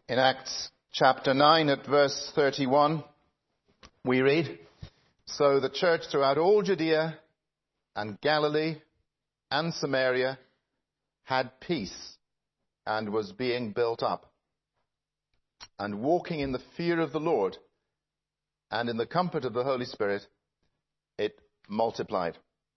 In Acts chapter 9 at verse 31, we read, "So the church throughout all Judea and Galilee and Samaria had peace and was being built up, and walking in the fear of the Lord and in the comfort of the Holy Spirit, it multiplied."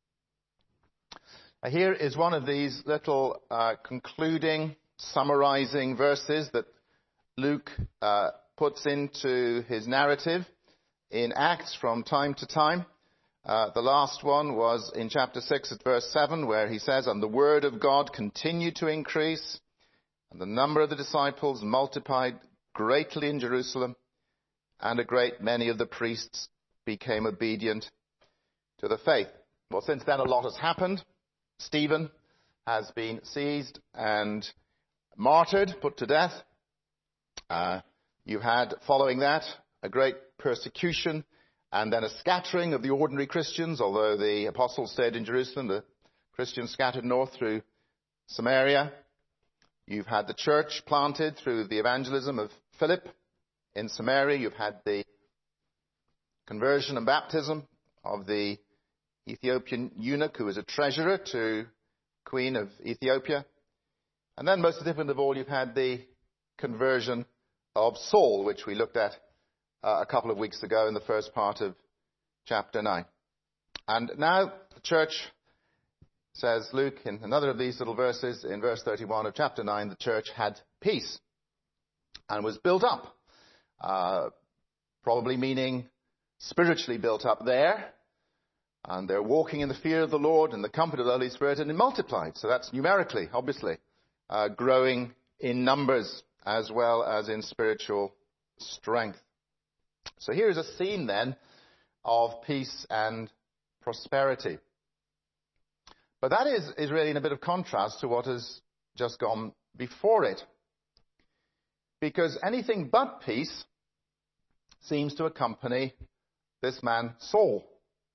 Here is one of these little concluding, summarizing verses that Luke puts into his narrative in Acts from time to time. The last one was in chapter 6 at verse 7, where he says, "And the word of God continued to increase, and the number of the disciples multiplied greatly in Jerusalem, and a great many of the priests became obedient to the faith." Well, since then a lot has happened. Stephen has been seized and martyred, put to death. You had, following that, a great persecution and then a scattering of the ordinary Christians. Although the apostles stayed in Jerusalem, the Christians scattered north through Samaria. You've had the church planted through the evangelism of Philip in Samaria. You've had the conversion and baptism of the Ethiopian eunuch who was a treasurer to Queen of Ethiopia. And then most significant of all, you've had the conversion of Saul, which we looked at a couple of weeks ago in the first part of chapter 9. And now the church, says Luke in another of these little verses, in verse 31 of chapter 9, the church had peace and was built up. Probably meaning spiritually built up there. And they're walking in the fear of the Lord and the comfort of the Holy Spirit, and it multiplied. So that's numerically, obviously, growing in numbers as well as in spiritual strength. So here's a scene then of peace and prosperity. But that is really in a bit of contrast to what has just gone before it. Because anything but peace seems to accompany this man Saul.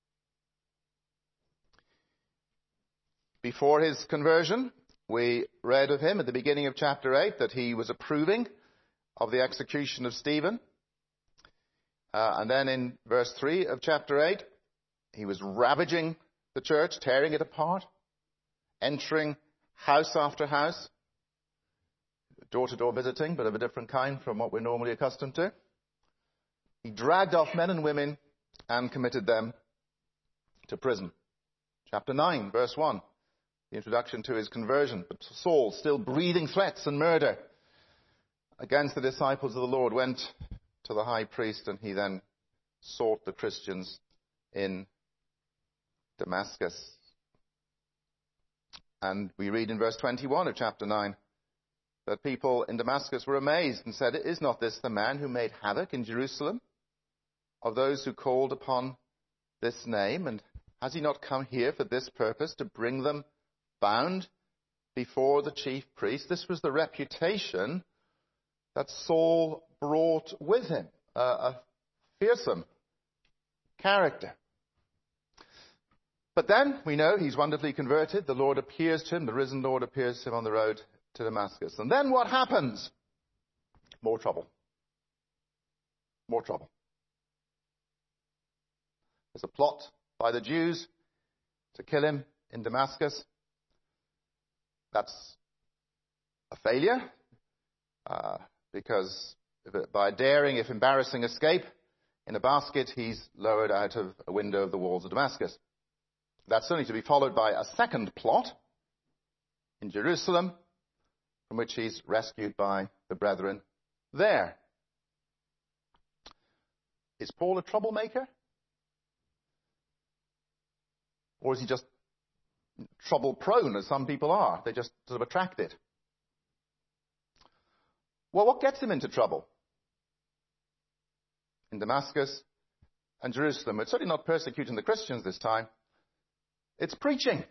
Before his conversion, we read of him at the beginning of chapter 8 that he was approving of the execution of Stephen. And then in verse 3 of chapter 8, he was ravaging the church, tearing it apart, entering house after house, door-to-door visiting, but of a different kind from what we're normally accustomed to. He dragged off men and women and committed them to prison. Chapter 9, verse 1. The introduction to his conversion. But Saul, still breathing threats and murder against the disciples of the Lord, went to the high priest, and he then sought the Christians in Damascus. And we read in verse 21 of chapter 9 that people in Damascus were amazed and said, "Is not this the man who made havoc in Jerusalem of those who called upon this name? And has he not come here for this purpose, to bring them bound before the chief priest?" This was the reputation that Saul brought with him, a fearsome character. But then we know he's wonderfully converted. The Lord appears to him, the risen Lord appears to him on the road to Damascus. And then what happens? More trouble. More trouble. There's a plot by the Jews to kill him in Damascus. That's a failure, because by a daring, if embarrassing, escape in a basket, he's lowered out of a window of the walls of Damascus. That's only to be followed by a second plot in Jerusalem, from which he's rescued by the brethren there. Is Paul a troublemaker? Or is he just trouble-prone, as some people are? They just sort of attract it. Well, what gets him into trouble? In Damascus and Jerusalem. It's certainly not persecuting the Christians this time. It's preaching.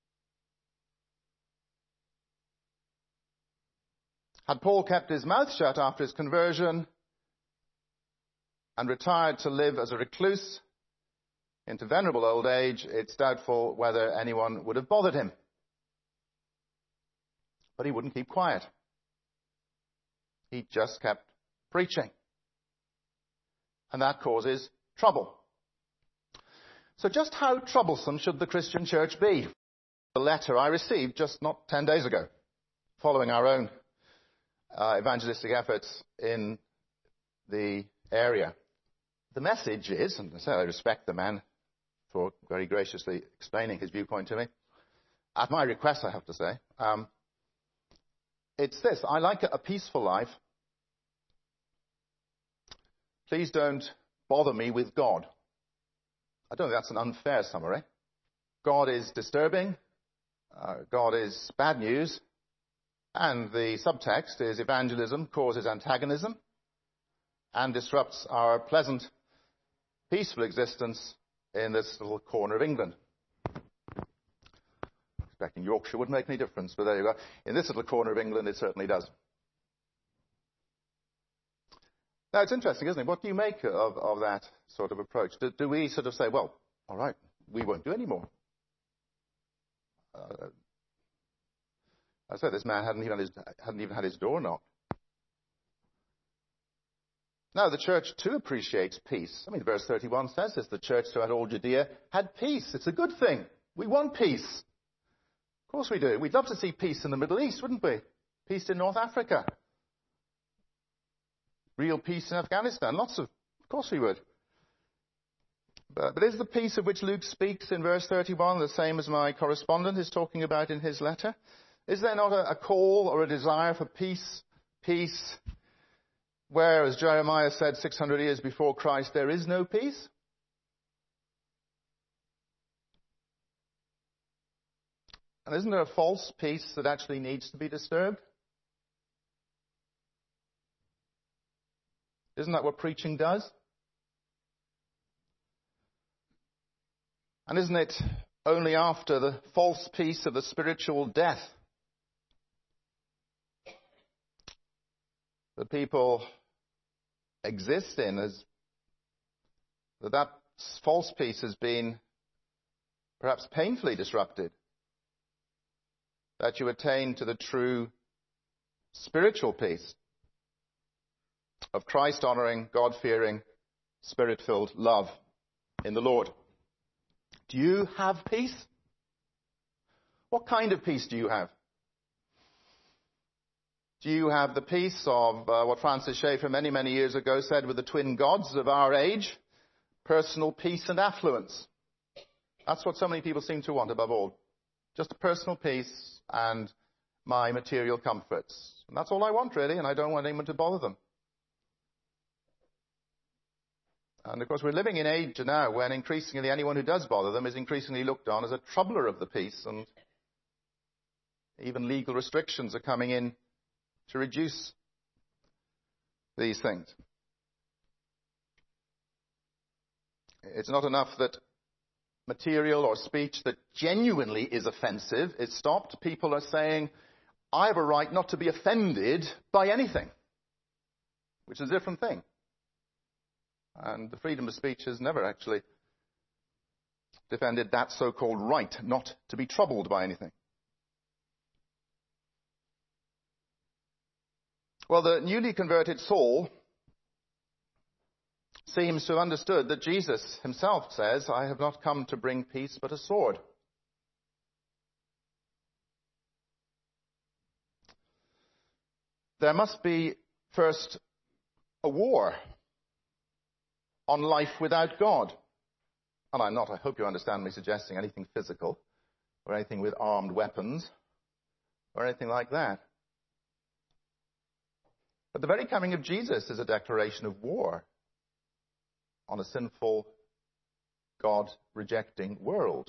Had Paul kept his mouth shut after his conversion and retired to live as a recluse into venerable old age, it's doubtful whether anyone would have bothered him. But he wouldn't keep quiet. He just kept preaching. And that causes trouble. So just how troublesome should the Christian church be? The letter I received just not 10 days ago, following our own evangelistic efforts in the area. The message is, and I say I respect the man for very graciously explaining his viewpoint to me, at my request I have to say, it's this: I like a peaceful life. Please don't bother me with God. I don't think that's an unfair summary. God is disturbing. God is bad news. And the subtext is evangelism causes antagonism and disrupts our pleasant, peaceful existence in this little corner of England. Expecting Yorkshire wouldn't make any difference, but there you go. In this little corner of England, it certainly does. Now, it's interesting, isn't it? What do you make of that sort of approach? Do we sort of say, well, all right, we won't do any more? I said this man hadn't even had his door knocked. Now, the church too appreciates peace. I mean, verse 31 says this: the church throughout all Judea had peace. It's a good thing. We want peace. Of course we do. We'd love to see peace in the Middle East, wouldn't we? Peace in North Africa. Real peace in Afghanistan. Of course we would. But is the peace of which Luke speaks in verse 31 the same as my correspondent is talking about in his letter? Is there not a call or a desire for peace? Peace where, as Jeremiah said 600 years before Christ, there is no peace? And isn't there a false peace that actually needs to be disturbed? Isn't that what preaching does? And isn't it only after the false peace of the spiritual death that people exist in, that false peace has been perhaps painfully disrupted, that you attain to the true spiritual peace of Christ-honoring, God-fearing, Spirit-filled love in the Lord? Do you have peace? What kind of peace do you have? Do you have the peace of what Francis Schaeffer many, many years ago said with the twin gods of our age? Personal peace and affluence. That's what so many people seem to want above all. Just a personal peace and my material comforts. And that's all I want, really, and I don't want anyone to bother them. And of course, we're living in an age now when increasingly anyone who does bother them is increasingly looked on as a troubler of the peace, and even legal restrictions are coming in to reduce these things. It's not enough that material or speech that genuinely is offensive is stopped. People are saying, I have a right not to be offended by anything, which is a different thing. And the freedom of speech has never actually defended that so-called right not to be troubled by anything. Well, the newly converted Saul seems to have understood that Jesus himself says, I have not come to bring peace but a sword. There must be first a war on life without God. And I hope you understand me suggesting anything physical or anything with armed weapons or anything like that. But the very coming of Jesus is a declaration of war on a sinful, God-rejecting world.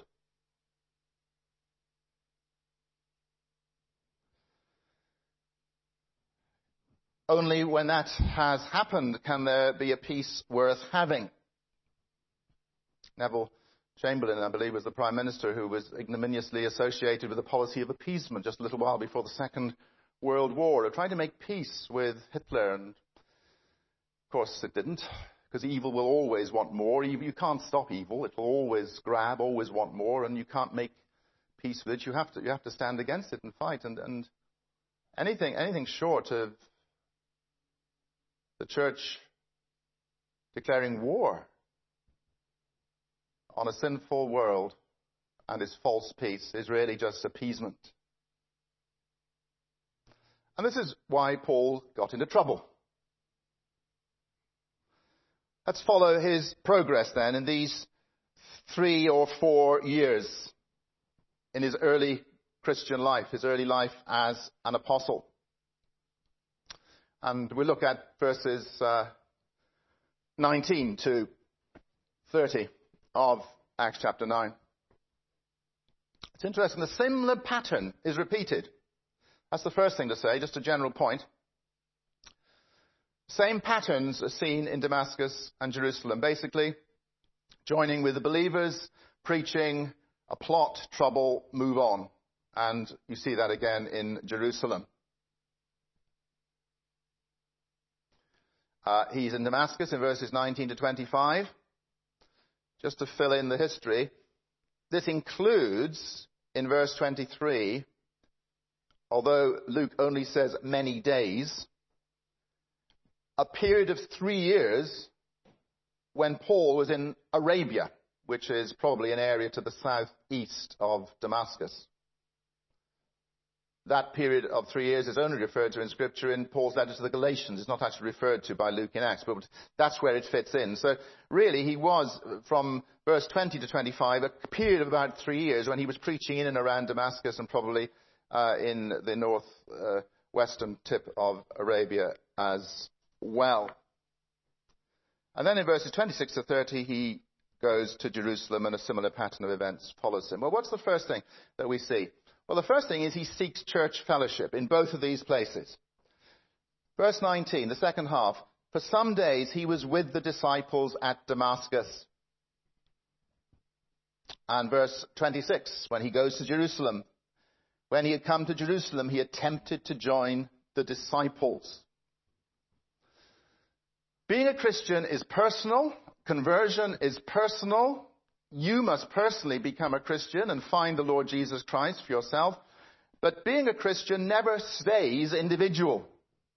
Only when that has happened can there be a peace worth having. Neville Chamberlain, I believe, was the Prime Minister who was ignominiously associated with a policy of appeasement just a little while before the Second World War, of trying to make peace with Hitler. And of course it didn't, because evil will always want more. You can't stop evil. It will always grab, always want more, and you can't make peace with it. You have to stand against it and fight. And anything short of the church declaring war on a sinful world and its false peace is really just appeasement. And this is why Paul got into trouble. Let's follow his progress then in these 3 or 4 years in his early Christian life, his early life as an apostle. And we look at verses 19 to 30 of Acts chapter 9. It's interesting, the similar pattern is repeated. That's the first thing to say, just a general point. Same patterns are seen in Damascus and Jerusalem. Basically, joining with the believers, preaching, a plot, trouble, move on. And you see that again in Jerusalem. He's in Damascus in verses 19 to 25. Just to fill in the history, this includes, in verse 23, although Luke only says many days, a period of 3 years when Paul was in Arabia, which is probably an area to the southeast of Damascus. That period of 3 years is only referred to in Scripture in Paul's letter to the Galatians. It's not actually referred to by Luke in Acts, but that's where it fits in. So really he was, from verse 20 to 25, a period of about 3 years when he was preaching in and around Damascus and probably in the northwestern tip of Arabia as well. And then in verses 26 to 30, he goes to Jerusalem and a similar pattern of events follows him. Well, what's the first thing that we see? Well, the first thing is he seeks church fellowship in both of these places. Verse 19, the second half. For some days he was with the disciples at Damascus. And verse 26, when he goes to Jerusalem. When he had come to Jerusalem, he attempted to join the disciples. Being a Christian is personal. Conversion is personal. You must personally become a Christian and find the Lord Jesus Christ for yourself. But being a Christian never stays individual.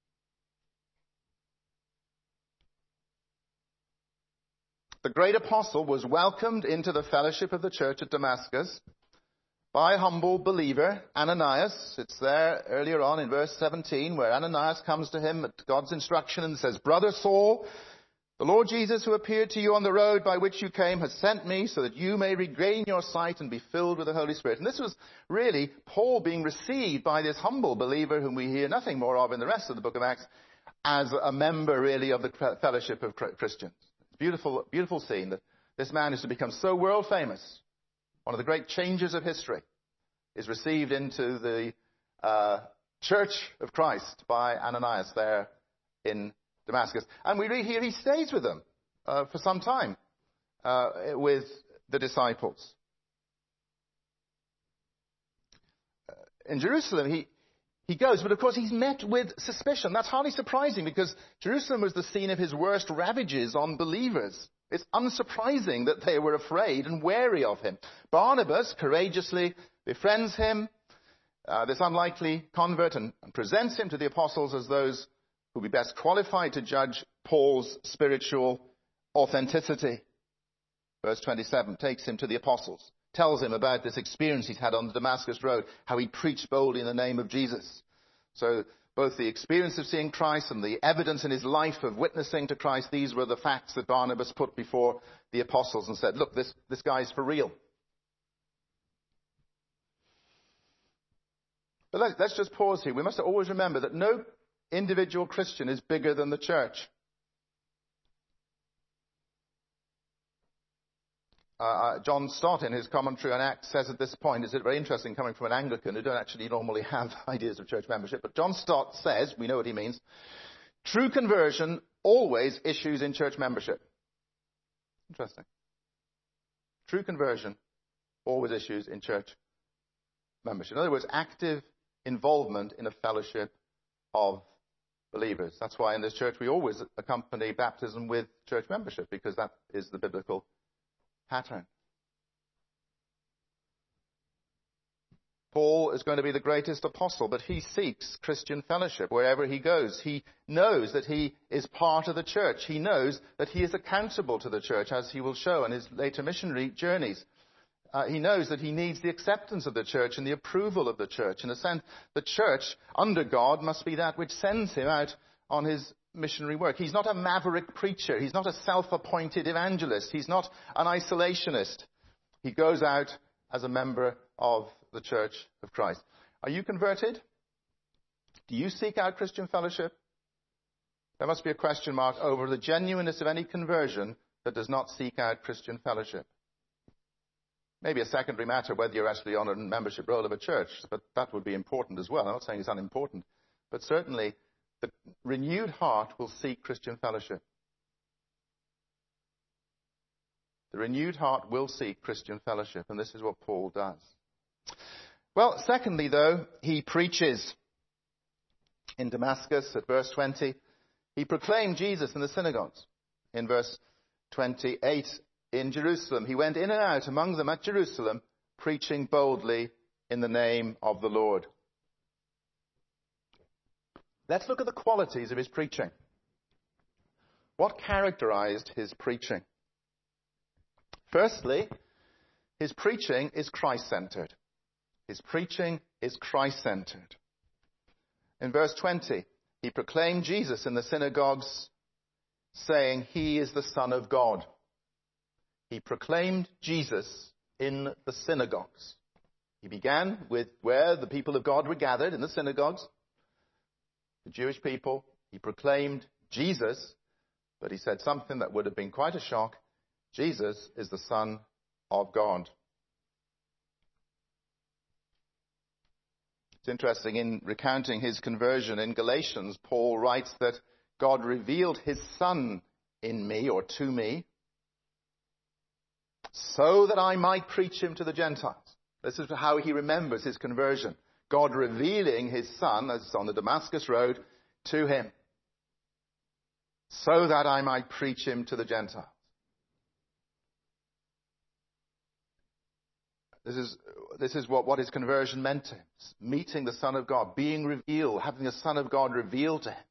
The great apostle was welcomed into the fellowship of the church at Damascus by a humble believer, Ananias. It's there earlier on in verse 17 where Ananias comes to him at God's instruction and says, Brother Saul, the Lord Jesus who appeared to you on the road by which you came has sent me so that you may regain your sight and be filled with the Holy Spirit. And this was really Paul being received by this humble believer whom we hear nothing more of in the rest of the book of Acts as a member really of the fellowship of Christians. It's a beautiful, beautiful scene that this man is to become so world famous. One of the great changes of history is received into the church of Christ by Ananias there in Damascus. And we read here he stays with them for some time with the disciples. In Jerusalem, he goes, but of course he's met with suspicion. That's hardly surprising because Jerusalem was the scene of his worst ravages on believers. It's unsurprising that they were afraid and wary of him. Barnabas courageously befriends him, this unlikely convert, and presents him to the apostles as those who will be best qualified to judge Paul's spiritual authenticity. Verse 27 takes him to the apostles, tells him about this experience he's had on the Damascus road, how he preached boldly in the name of Jesus. So both the experience of seeing Christ and the evidence in his life of witnessing to Christ, these were the facts that Barnabas put before the apostles and said, look, this guy's for real. But let's just pause here. We must always remember that no individual Christian is bigger than the church. John Stott, in his commentary on Acts, says at this point, is it very interesting coming from an Anglican who don't actually normally have ideas of church membership, but John Stott says, we know what he means, true conversion always issues in church membership. Interesting. True conversion always issues in church membership. In other words, active involvement in a fellowship of believers. That's why in this church we always accompany baptism with church membership, because that is the biblical pattern. Paul is going to be the greatest apostle, but he seeks Christian fellowship wherever he goes. He knows that he is part of the church. He knows that he is accountable to the church, as he will show in his later missionary journeys. He knows that he needs the acceptance of the church and the approval of the church. In a sense, the church under God must be that which sends him out on his missionary work. He's not a maverick preacher. He's not a self-appointed evangelist. He's not an isolationist. He goes out as a member of the Church of Christ. Are you converted? Do you seek out Christian fellowship? There must be a question mark over the genuineness of any conversion that does not seek out Christian fellowship. Maybe a secondary matter whether you're actually on a membership roll of a church, but that would be important as well. I'm not saying it's unimportant, but certainly the renewed heart will seek Christian fellowship. The renewed heart will seek Christian fellowship, and this is what Paul does. Well, secondly, though, he preaches in Damascus at verse 20. He proclaimed Jesus in the synagogues. In verse 28, in Jerusalem, he went in and out among them at Jerusalem, preaching boldly in the name of the Lord. Let's look at the qualities of his preaching. What characterized his preaching? Firstly, his preaching is Christ-centered. His preaching is Christ-centered. In verse 20, he proclaimed Jesus in the synagogues, saying, "He is the Son of God." He proclaimed Jesus in the synagogues. He began with where the people of God were gathered, in the synagogues, the Jewish people. He proclaimed Jesus, but he said something that would have been quite a shock. Jesus is the Son of God. It's interesting, in recounting his conversion in Galatians, Paul writes that God revealed his Son in me, or to me, so that I might preach him to the Gentiles. This is how he remembers his conversion. God revealing his Son, as on the Damascus Road, to him, so that I might preach him to the Gentiles. This is what his conversion meant to him. Meeting the Son of God, being revealed, having the Son of God revealed to him.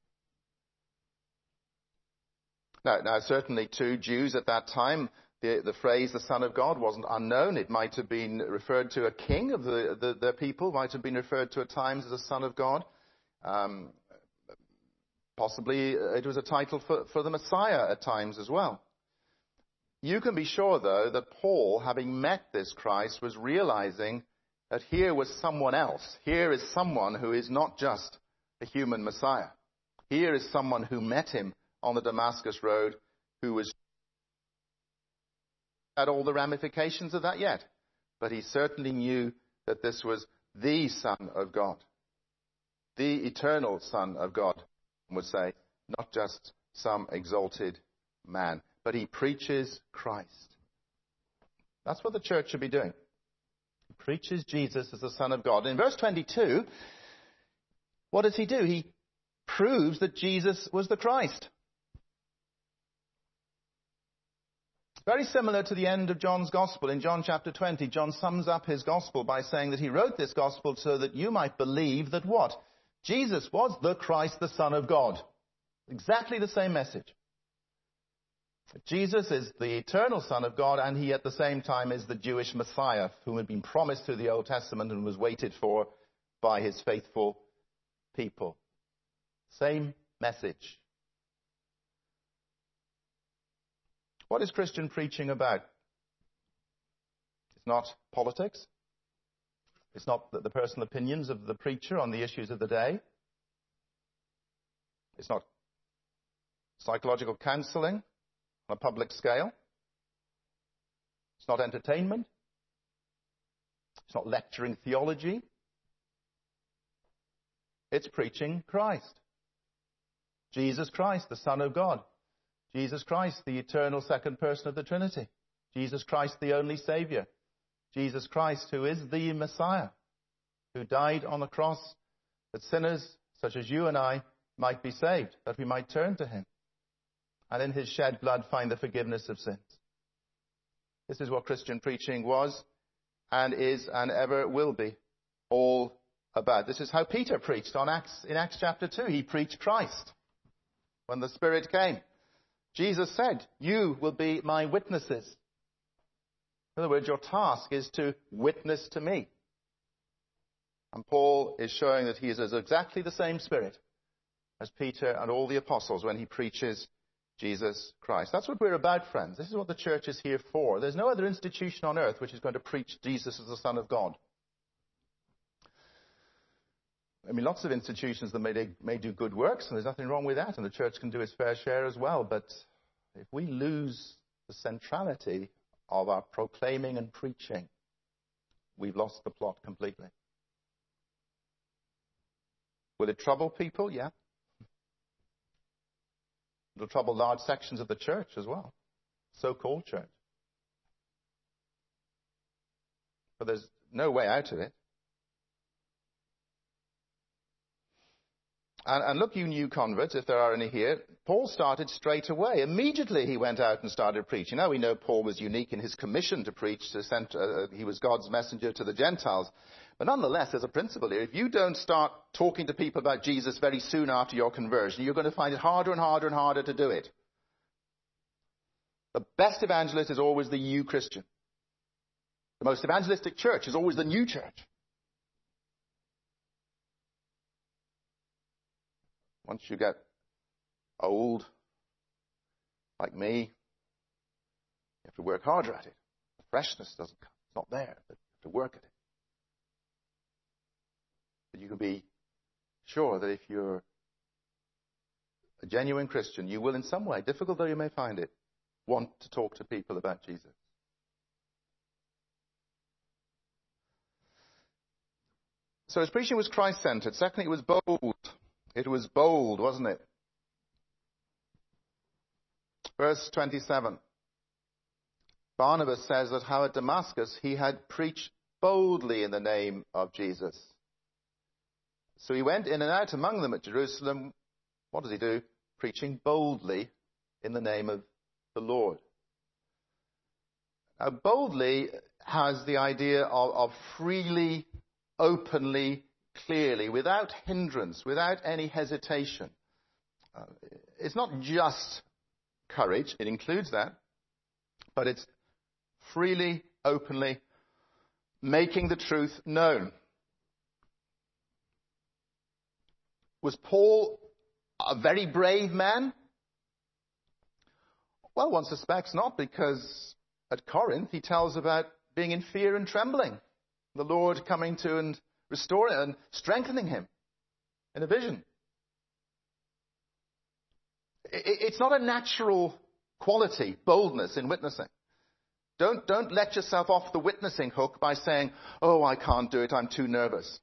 Now certainly to Jews at that time, the phrase the Son of God wasn't unknown. It might have been referred to a king of their people, might have been referred to at times as a Son of God. Possibly it was a title for the Messiah at times as well. You can be sure, though, that Paul, having met this Christ, was realizing that here was someone else. Here is someone who is not just a human Messiah. Here is someone who met him on the Damascus Road, who was at all the ramifications of that yet. But he certainly knew that this was the Son of God, the eternal Son of God, would say, not just some exalted man. But he preaches Christ. That's what the church should be doing. He preaches Jesus as the Son of God. In verse 22, what does he do? He proves that Jesus was the Christ. Very similar to the end of John's Gospel. In John chapter 20, John sums up his Gospel by saying that he wrote this Gospel so that you might believe that what? Jesus was the Christ, the Son of God. Exactly the same message. Jesus is the eternal Son of God, and he at the same time is the Jewish Messiah, whom had been promised through the Old Testament and was waited for by his faithful people. Same message. What is Christian preaching about? It's not politics. It's not the personal opinions of the preacher on the issues of the day. It's not psychological counseling on a public scale. It's not entertainment. It's not lecturing theology. It's preaching Christ. Jesus Christ, the Son of God. Jesus Christ, the eternal second person of the Trinity. Jesus Christ, the only Savior. Jesus Christ, who is the Messiah, who died on the cross that sinners such as you and I might be saved, that we might turn to him, and in his shed blood find the forgiveness of sins. This is what Christian preaching was and is and ever will be. all about. This is how Peter preached in Acts chapter 2. He preached Christ when the Spirit came. Jesus said, "You will be my witnesses." In other words, your task is to witness to me. And Paul is showing that he has exactly the same Spirit as Peter and all the apostles when he preaches Jesus Christ. That's what we're about, friends. This is what the church is here for. There's no other institution on earth which is going to preach Jesus as the Son of God. I mean, lots of institutions that may do good works, and there's nothing wrong with that, and the church can do its fair share as well. But if we lose the centrality of our proclaiming and preaching, we've lost the plot completely. Will it trouble people? Yeah. It'll trouble large sections of the church as well, so-called church. But there's no way out of it. And look, you new converts, if there are any here, Paul started straight away. Immediately he went out and started preaching. Now we know Paul was unique in his commission to preach. He was God's messenger to the Gentiles. But nonetheless, there's a principle here. If you don't start talking to people about Jesus very soon after your conversion, you're going to find it harder and harder and harder to do it. The best evangelist is always the new Christian. The most evangelistic church is always the new church. Once you get old, like me, you have to work harder at it. The freshness doesn't come. It's not there. But you have to work at it. But you can be sure that if you're a genuine Christian, you will in some way, difficult though you may find it, want to talk to people about Jesus. So his preaching was Christ-centered. Secondly, it was bold. It was bold, wasn't it? Verse 27. Barnabas says that how at Damascus he had preached boldly in the name of Jesus. So he went in and out among them at Jerusalem. What does he do? Preaching boldly in the name of the Lord. Now, boldly has the idea of freely, openly, clearly, without hindrance, without any hesitation. It's not just courage, it includes that, but it's freely, openly making the truth known. Was Paul a very brave man? Well, one suspects not, because at Corinth he tells about being in fear and trembling. The Lord coming to and restoring and strengthening him in a vision. It's not a natural quality, boldness in witnessing. Don't let yourself off the witnessing hook by saying, "Oh, I can't do it, I'm too nervous."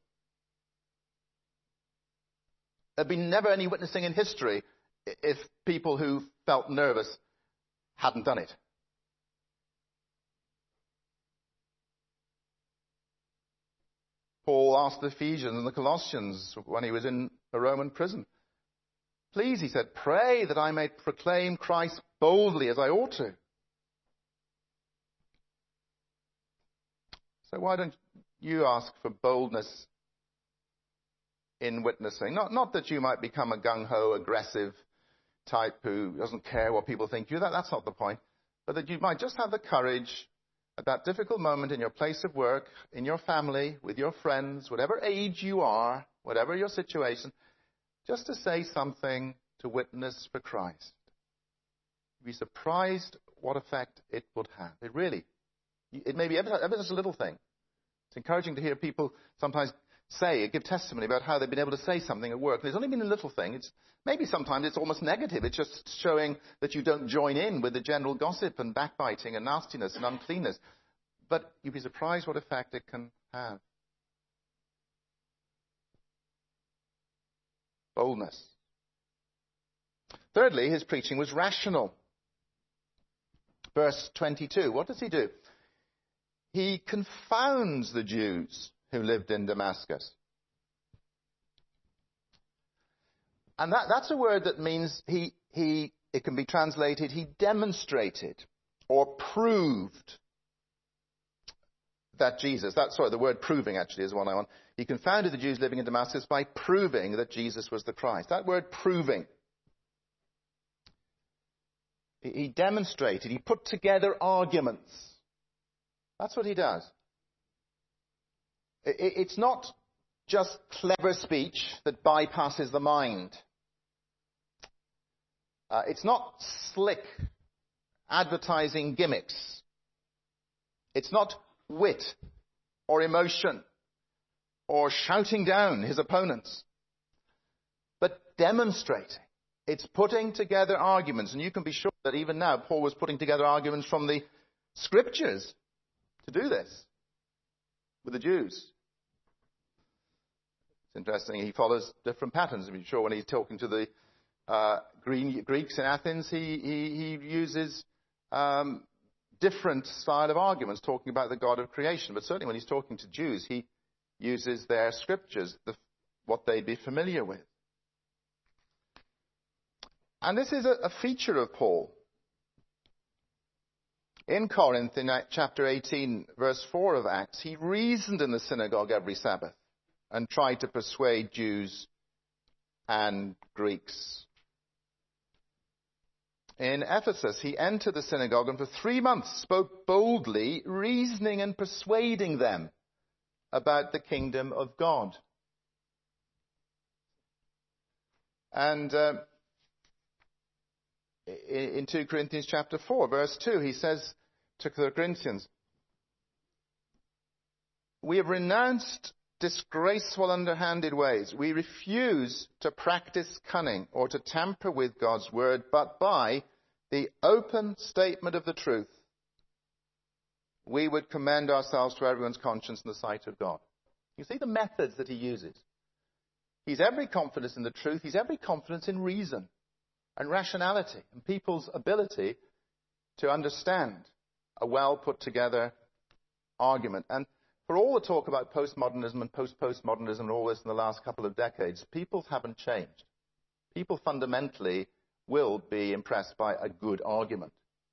There'd been never any witnessing in history if people who felt nervous hadn't done it. Paul asked the Ephesians and the Colossians when he was in a Roman prison, "Please," he said, "pray that I may proclaim Christ boldly as I ought to." So why don't you ask for boldness in witnessing? Not that you might become a gung-ho, aggressive type who doesn't care what people think you. That's not the point. But that you might just have the courage at that difficult moment in your place of work, in your family, with your friends, whatever age you are, whatever your situation, just to say something to witness for Christ. You'd be surprised what effect it would have. It may be ever just a little thing. It's encouraging to hear people sometimes give testimony about how they've been able to say something at work. There's only been a little thing. Maybe sometimes it's almost negative. It's just showing that you don't join in with the general gossip and backbiting and nastiness and uncleanness. But you'd be surprised what effect it can have. Boldness. Thirdly, his preaching was rational. Verse 22, what does he do? He confounds the Jews who lived in Damascus. And that's a word that means it can be translated, he demonstrated or proved the word proving actually is one I want. He confounded the Jews living in Damascus by proving that Jesus was the Christ. That word proving. He demonstrated, he put together arguments. That's what he does. It's not just clever speech that bypasses the mind. It's not slick advertising gimmicks. It's not wit or emotion or shouting down his opponents, but demonstrating. It's putting together arguments, and you can be sure that even now Paul was putting together arguments from the scriptures to do this with the Jews. It's interesting, he follows different patterns. I'm sure when he's talking to the Greeks in Athens, he uses different style of arguments talking about the God of creation. But certainly when he's talking to Jews, he uses their scriptures, what they'd be familiar with. And this is a feature of Paul. In Corinth, in chapter 18, verse 4 of Acts, he reasoned in the synagogue every Sabbath and tried to persuade Jews and Greeks. In Ephesus, he entered the synagogue and for 3 months spoke boldly, reasoning and persuading them about the kingdom of God. And in 2 Corinthians chapter 4, verse 2, he says to the Corinthians, "We have renounced disgraceful underhanded ways. We refuse to practice cunning or to tamper with God's word, but by the open statement of the truth, we would commend ourselves to everyone's conscience in the sight of God." You see the methods that he uses. He's every confidence in the truth. He's every confidence in reason and rationality and people's ability to understand a well put together argument. And for all the talk about postmodernism and post-postmodernism and all this in the last couple of decades, people haven't changed. People fundamentally will be impressed by a good argument.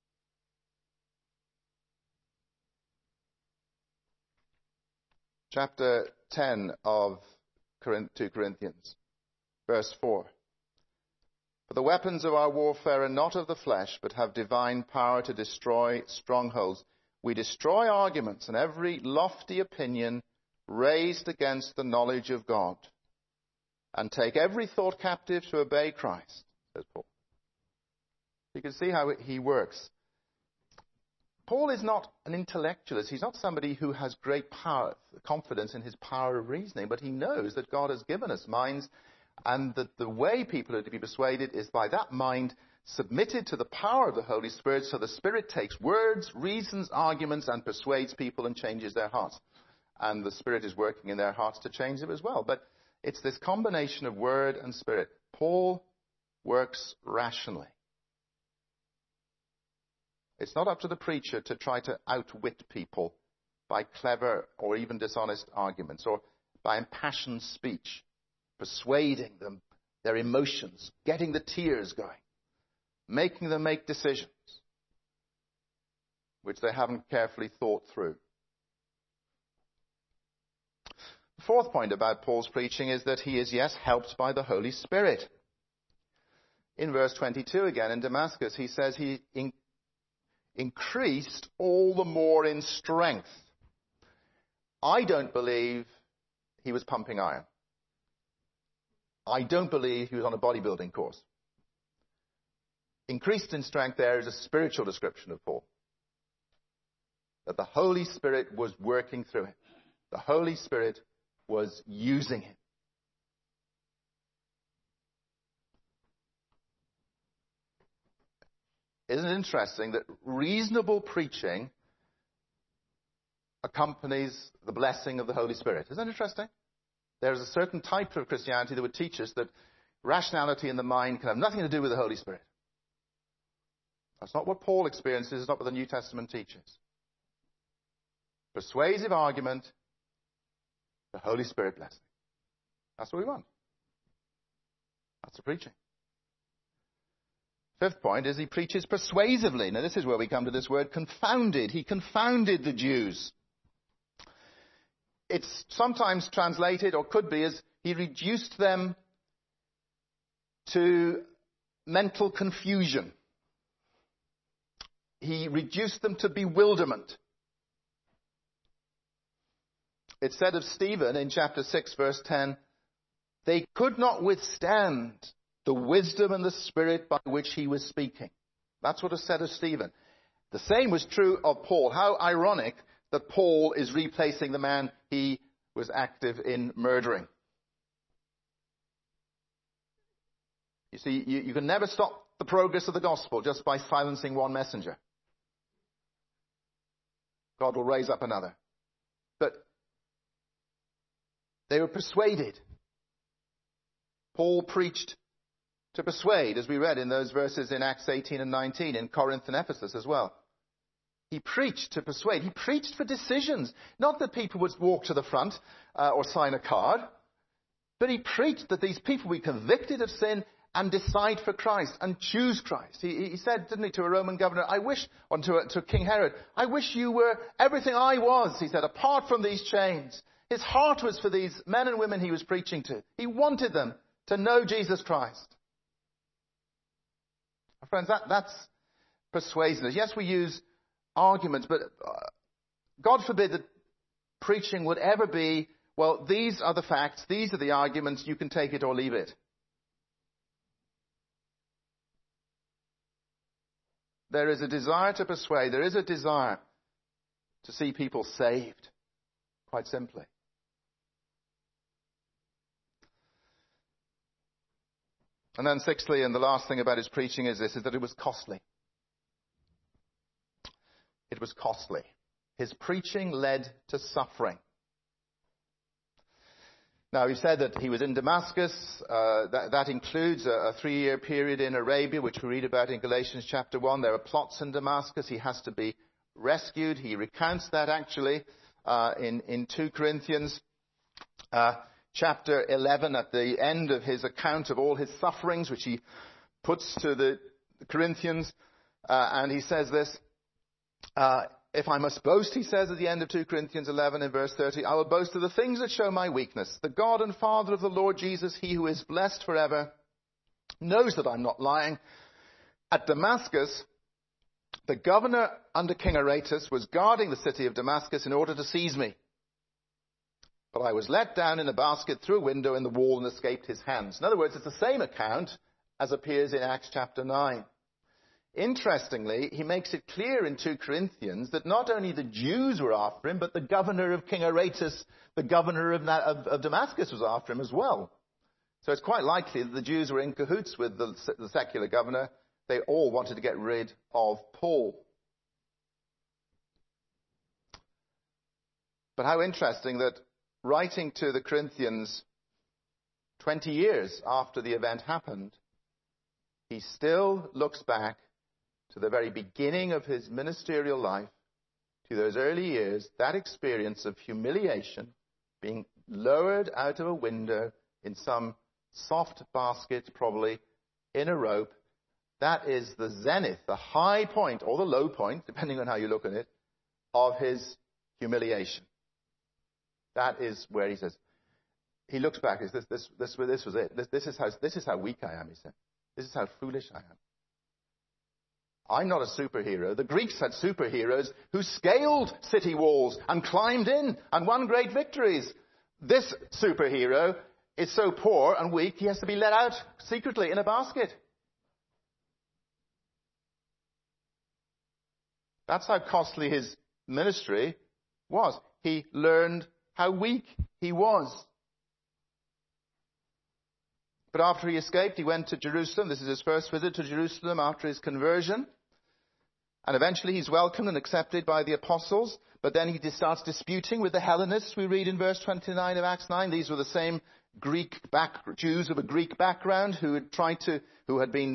Chapter 10 of 2 Corinthians, verse 4. "For the weapons of our warfare are not of the flesh, but have divine power to destroy strongholds. We destroy arguments and every lofty opinion raised against the knowledge of God, and take every thought captive to obey Christ," says Paul. You can see how he works. Paul is not an intellectualist. He's not somebody who has great power, confidence in his power of reasoning, but he knows that God has given us minds, and that the way people are to be persuaded is by that mind submitted to the power of the Holy Spirit, so the Spirit takes words, reasons, arguments, and persuades people and changes their hearts. And the Spirit is working in their hearts to change them as well. But it's this combination of word and Spirit. Paul works rationally. It's not up to the preacher to try to outwit people by clever or even dishonest arguments, or by impassioned speech, persuading them, their emotions, getting the tears going, making them make decisions which they haven't carefully thought through. The fourth point about Paul's preaching is that he is, yes, helped by the Holy Spirit. In verse 22 again, in Damascus, he says he increased all the more in strength. I don't believe he was pumping iron. I don't believe he was on a bodybuilding course. Increased in strength there is a spiritual description of Paul. That the Holy Spirit was working through him. The Holy Spirit was using him. Isn't it interesting that reasonable preaching accompanies the blessing of the Holy Spirit? Isn't that interesting? There's a certain type of Christianity that would teach us that rationality in the mind can have nothing to do with the Holy Spirit. That's not what Paul experiences. It's not what the New Testament teaches. Persuasive argument, the Holy Spirit blessing. That's what we want. That's the preaching. Fifth point is he preaches persuasively. Now this is where we come to this word confounded. He confounded the Jews. it's sometimes translated, or could be, as he reduced them to mental confusion. He reduced them to bewilderment. It said of Stephen in chapter 6, verse 10, they could not withstand the wisdom and the spirit by which he was speaking. That's what is said of Stephen. The same was true of Paul. How ironic that Paul is replacing the man he was active in murdering. You see, you can never stop the progress of the gospel just by silencing one messenger. God will raise up another. But they were persuaded. Paul preached to persuade, as we read in those verses in Acts 18 and 19, in Corinth and Ephesus as well. He preached to persuade. He preached for decisions. Not that people would walk to the front or sign a card, but he preached that these people would be convicted of sin and decide for Christ and choose Christ. He said, didn't he, to a Roman governor, to King Herod, I wish you were everything I was, he said, apart from these chains. His heart was for these men and women he was preaching to. He wanted them to know Jesus Christ. Friends, that's persuasiveness. Yes, we use arguments, but God forbid that preaching would ever be, well, these are the facts, these are the arguments, you can take it or leave it. There is a desire to persuade. There is a desire to see people saved, quite simply. And then sixthly, and the last thing about his preaching is this, is that it was costly. It was costly. His preaching led to suffering. Now, he said that he was in Damascus. That includes a 3-year period in Arabia, which we read about in Galatians chapter 1. There are plots in Damascus. He has to be rescued. He recounts that actually in 2 Corinthians chapter 11, at the end of his account of all his sufferings, which he puts to the Corinthians. And he says this, if I must boast, he says at the end of 2 Corinthians 11 in verse 30, I will boast of the things that show my weakness. The God and Father of the Lord Jesus, he who is blessed forever, knows that I'm not lying. At Damascus, the governor under King Aretas was guarding the city of Damascus in order to seize me. But I was let down in a basket through a window in the wall and escaped his hands. In other words, it's the same account as appears in Acts chapter 9. Interestingly, he makes it clear in 2 Corinthians that not only the Jews were after him, but the governor of King Aretas, the governor of Damascus, was after him as well. So it's quite likely that the Jews were in cahoots with the secular governor. They all wanted to get rid of Paul. But how interesting that writing to the Corinthians 20 years after the event happened, he still looks back to the very beginning of his ministerial life, to those early years, that experience of humiliation, being lowered out of a window in some soft basket, probably in a rope. That is the zenith, the high point, or the low point, depending on how you look at it, of his humiliation. That is where he says, he looks back, he says, this was it. This is how weak I am, he said. This is how foolish I am. I'm not a superhero. The Greeks had superheroes who scaled city walls and climbed in and won great victories. This superhero is so poor and weak, he has to be let out secretly in a basket. That's how costly his ministry was. He learned how weak he was. But after he escaped, he went to Jerusalem. This is his first visit to Jerusalem after his conversion. And eventually he's welcomed and accepted by the apostles. But then he starts disputing with the Hellenists. We read in verse 29 of Acts 9. These were the same Jews of a Greek background who had been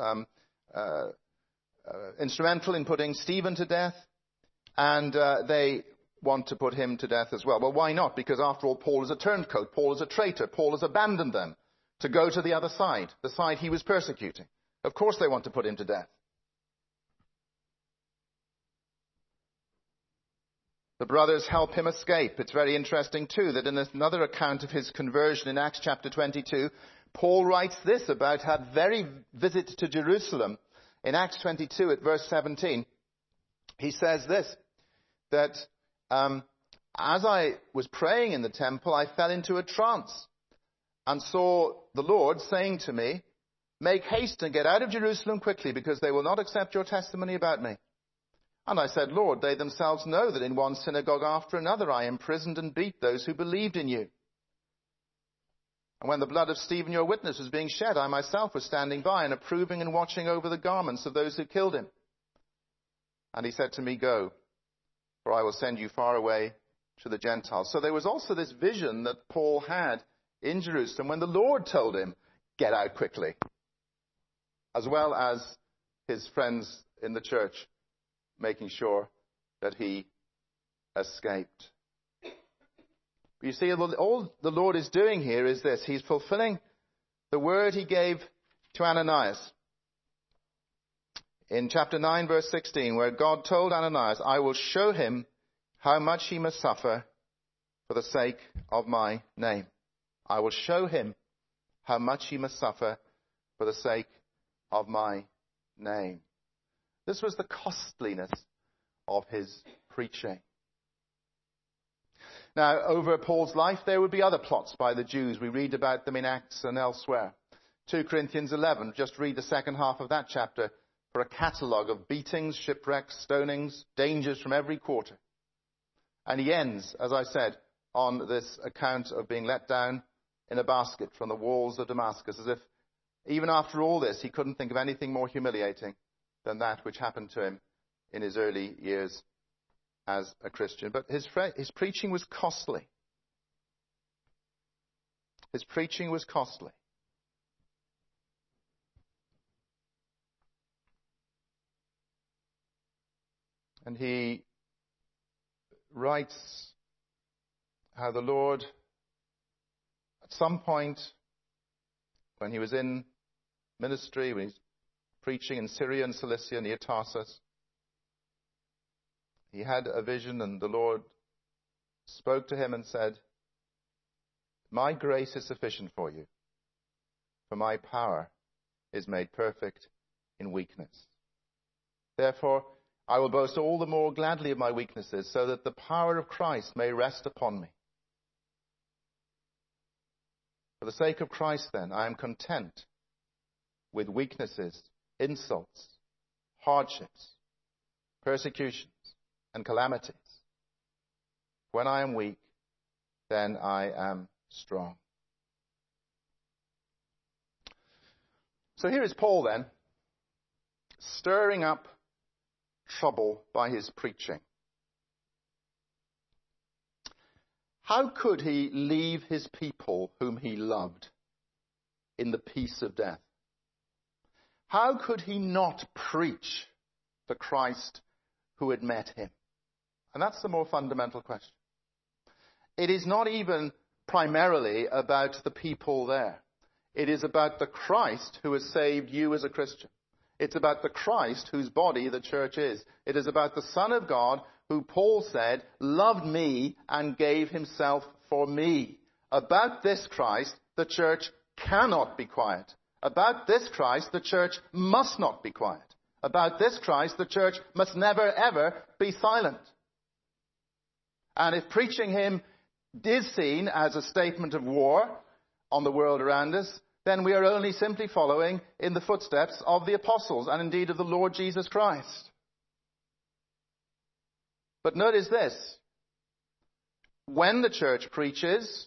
instrumental in putting Stephen to death. And they want to put him to death as well. Well, why not? Because after all, Paul is a turncoat. Paul is a traitor. Paul has abandoned them to go to the other side, the side he was persecuting. Of course they want to put him to death. The brothers help him escape. It's very interesting too that in another account of his conversion in Acts chapter 22, Paul writes this about that very visit to Jerusalem. In Acts 22 at verse 17, he says this, that as I was praying in the temple, I fell into a trance and saw the Lord saying to me, make haste and get out of Jerusalem quickly, because they will not accept your testimony about me. And I said, Lord, they themselves know that in one synagogue after another I imprisoned and beat those who believed in you. And when the blood of Stephen, your witness, was being shed, I myself was standing by and approving and watching over the garments of those who killed him. And he said to me, go, for I will send you far away to the Gentiles. So there was also this vision that Paul had in Jerusalem when the Lord told him, get out quickly, as well as his friends in the church making sure that he escaped. But you see, all the Lord is doing here is this. He's fulfilling the word he gave to Ananias. In chapter 9, verse 16, where God told Ananias, I will show him how much he must suffer for the sake of my name. I will show him how much he must suffer for the sake of my name. This was the costliness of his preaching. Now, over Paul's life, there would be other plots by the Jews. We read about them in Acts and elsewhere. 2 Corinthians 11, just read the second half of that chapter for a catalogue of beatings, shipwrecks, stonings, dangers from every quarter. And he ends, as I said, on this account of being let down in a basket from the walls of Damascus, as if even after all this, he couldn't think of anything more humiliating than that which happened to him in his early years as a Christian. But his preaching was costly. His preaching was costly. And he writes how the Lord, at some point, when he was in ministry, when he's preaching in Syria and Cilicia near Tarsus, he had a vision, and the Lord spoke to him and said, my grace is sufficient for you, for my power is made perfect in weakness. Therefore, I will boast all the more gladly of my weaknesses, so that the power of Christ may rest upon me. For the sake of Christ, then, I am content with weaknesses, insults, hardships, persecutions, and calamities. When I am weak, then I am strong. So here is Paul then, stirring up trouble by his preaching. How could he leave his people whom he loved in the peace of death? How could he not preach the Christ who had met him? And that's the more fundamental question. It is not even primarily about the people there. It is about the Christ who has saved you as a Christian. It's about the Christ whose body the church is. It is about the Son of God who Paul said loved me and gave himself for me. About this Christ, the church cannot be quiet. About this Christ, the church must not be quiet. About this Christ, the church must never ever be silent. And if preaching him is seen as a statement of war on the world around us, then we are only simply following in the footsteps of the apostles and indeed of the Lord Jesus Christ. But notice this. When the church preaches,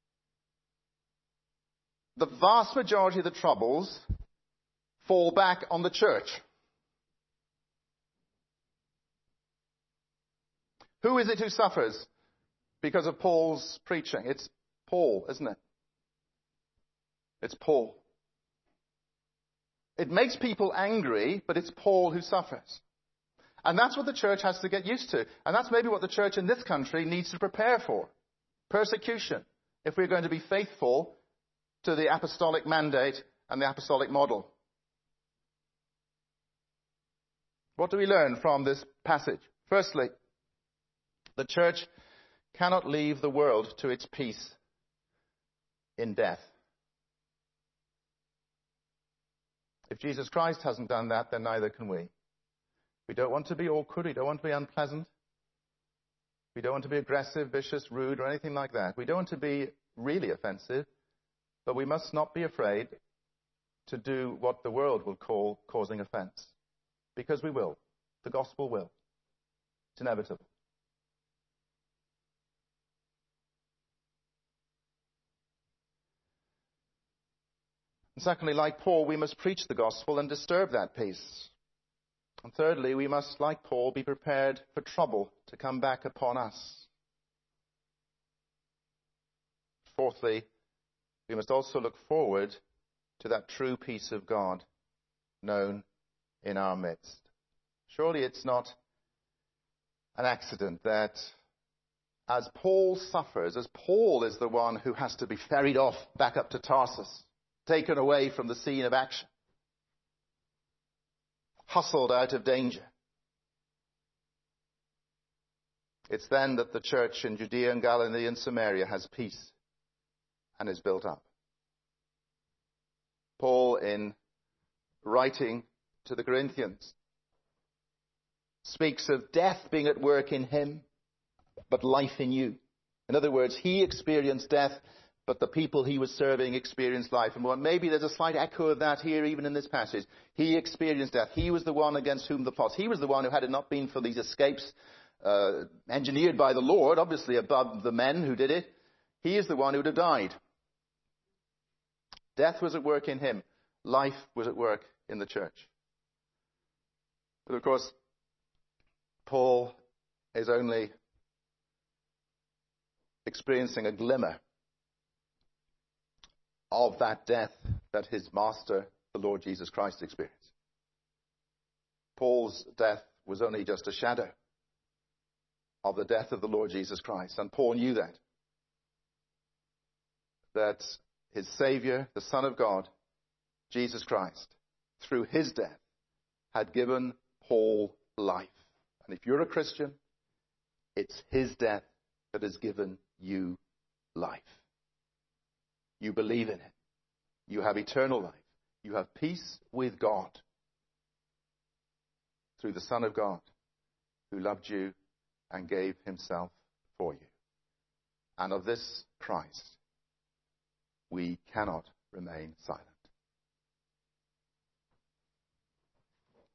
the vast majority of the troubles fall back on the church. Who is it who suffers because of Paul's preaching? It's Paul, isn't it? It's Paul. It makes people angry, but it's Paul who suffers. And that's what the church has to get used to. And that's maybe what the church in this country needs to prepare for. Persecution, if we're going to be faithful to the apostolic mandate and the apostolic model. What do we learn from this passage? Firstly, The church cannot leave the world to its peace in death. If Jesus Christ hasn't done that, then neither can we. We don't want to be awkward. We don't want to be unpleasant. We don't want to be aggressive, vicious, rude, or anything like that. We don't want to be really offensive, but we must not be afraid to do what the world will call causing offense. Because we will. The gospel will. It's inevitable. And secondly, like Paul, we must preach the gospel and disturb that peace. And thirdly, we must, like Paul, be prepared for trouble to come back upon us. Fourthly, we must also look forward to that true peace of God known in our midst. Surely it's not an accident that as Paul suffers, as Paul is the one who has to be ferried off back up to Tarsus, taken away from the scene of action, hustled out of danger. It's then that the church in Judea and Galilee and Samaria has peace and is built up. Paul, in writing to the Corinthians, speaks of death being at work in him, but life in you. In other words, he experienced death, but the people he was serving experienced life. And maybe there's a slight echo of that here, even in this passage. He experienced death. He was the one against whom the plots. He was the one who, had it not been for these escapes engineered by the Lord, obviously above the men who did it, he is the one who would have died. Death was at work in him. Life was at work in the church. But of course, Paul is only experiencing a glimmer of that death that his master, the Lord Jesus Christ, experienced. Paul's death was only just a shadow of the death of the Lord Jesus Christ. And Paul knew that his Savior, the Son of God, Jesus Christ, through his death, had given Paul life. And if you're a Christian, it's his death that has given you life. You believe in it. You have eternal life. You have peace with God through the Son of God who loved you and gave himself for you. And of this Christ, we cannot remain silent.